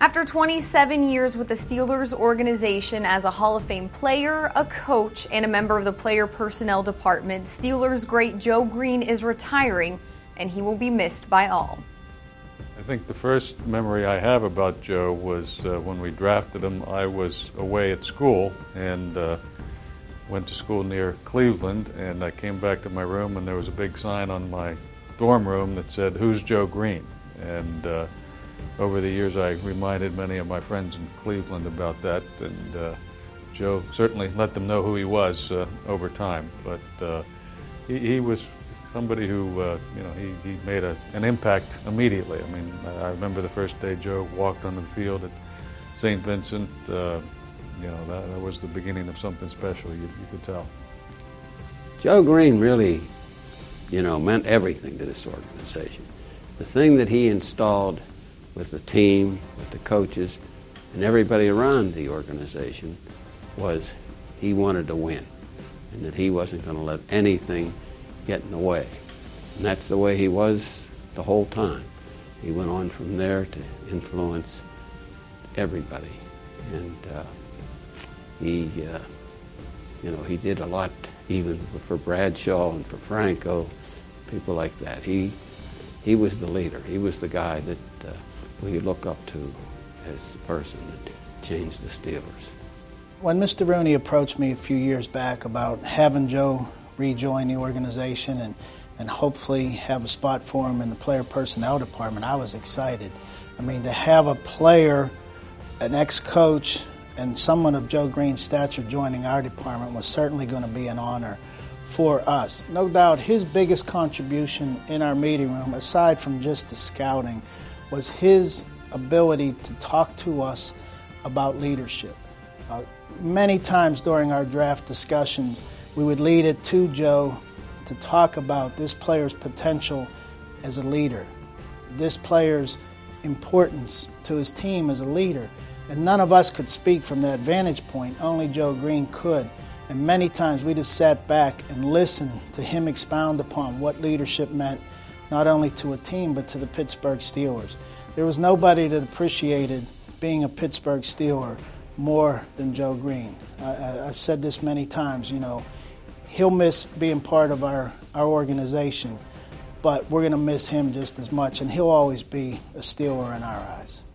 After 27 years with the Steelers organization as a Hall of Fame player, a coach, and a member of the player personnel department, Steelers great Joe Greene is retiring, and he will be missed by all. I think the first memory I have about Joe was when we drafted him. I was away at school and went to school near Cleveland, and I came back to my room and there was a big sign on my dorm room that said, "Who's Joe Greene?" And over the years I reminded many of my friends in Cleveland about that, and Joe certainly let them know who he was over time. But he was somebody who, he made an impact immediately. I mean, I remember the first day Joe walked onto the field at St. Vincent. That was the beginning of something special, you could tell. Joe Greene really, meant everything to this organization. The thing that he installed with the team, with the coaches, and everybody around the organization was he wanted to win, and that he wasn't going to let anything get in the way. And that's the way he was the whole time. He went on from there to influence everybody. And he did a lot even for Bradshaw and for Franco, people like that. He was the leader. He was the guy that we look up to as the person that changed the Steelers. When Mr. Rooney approached me a few years back about having Joe rejoin the organization and hopefully have a spot for him in the player personnel department, I was excited. I mean, to have a player, an ex-coach, and someone of Joe Greene's stature joining our department was certainly going to be an honor for us. No doubt his biggest contribution in our meeting room, aside from just the scouting, was his ability to talk to us about leadership. Many times during our draft discussions, we would lead it to Joe to talk about this player's potential as a leader, this player's importance to his team as a leader. And none of us could speak from that vantage point. Only Joe Greene could. And many times we just sat back and listened to him expound upon what leadership meant, not only to a team, but to the Pittsburgh Steelers. There was nobody that appreciated being a Pittsburgh Steeler more than Joe Greene. I've said this many times, he'll miss being part of our organization, but we're going to miss him just as much, and he'll always be a Steeler in our eyes.